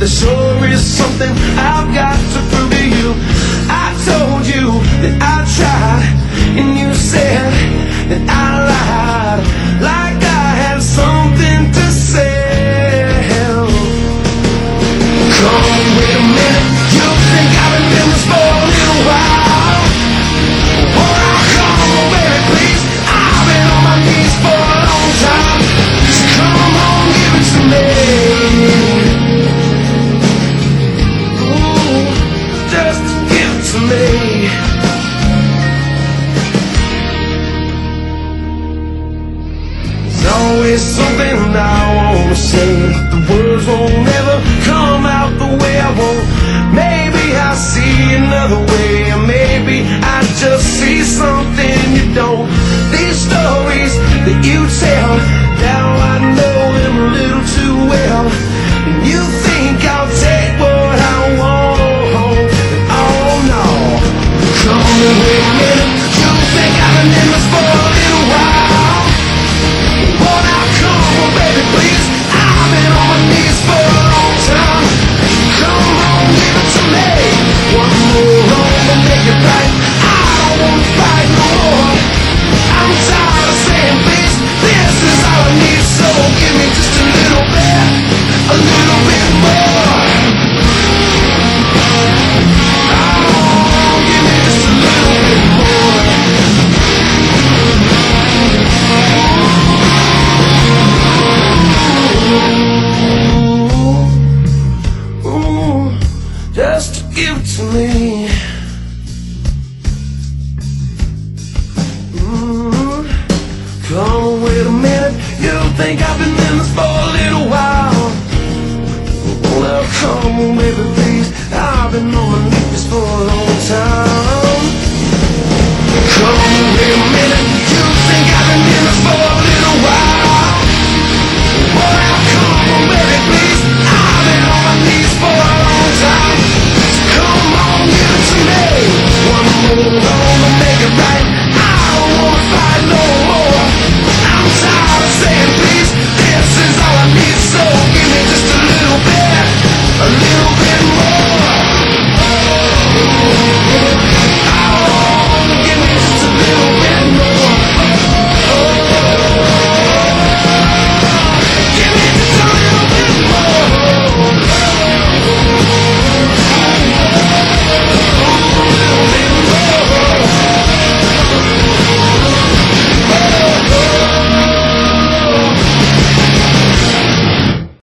there sure is something I've got to prove to you. I told you that I tried, and you said that I lied, like I had something to say. Come, wait a minute, you think I've been in this for a little while? Oh, now come on, baby, please, I've been on my knees for a long time. So come on, give it to me. Ooh, just give it to me. There's always something I wanna say, the words won't never come out the way I want. Maybe I see another way, or maybe I just see something you don't. These stories that you tell, now I know them a little too well. And you think I'll take what I want, but oh no. Come and wait a minute, you think I've been in this for a little while? Oh, now come on, baby, please, I've been on my knees for a long time. Come on, give it to me. One more wrong to make it right. I don't wanna fight no more. I'm tired of saying please, this is all I need. So give me just a little bit more. Oh, give me just a little bit more. Ooh, just give it to me. Come on, wait a minute, you think I've been in this for a little while? Well, come on, baby, please, I've been on my knees for a long time.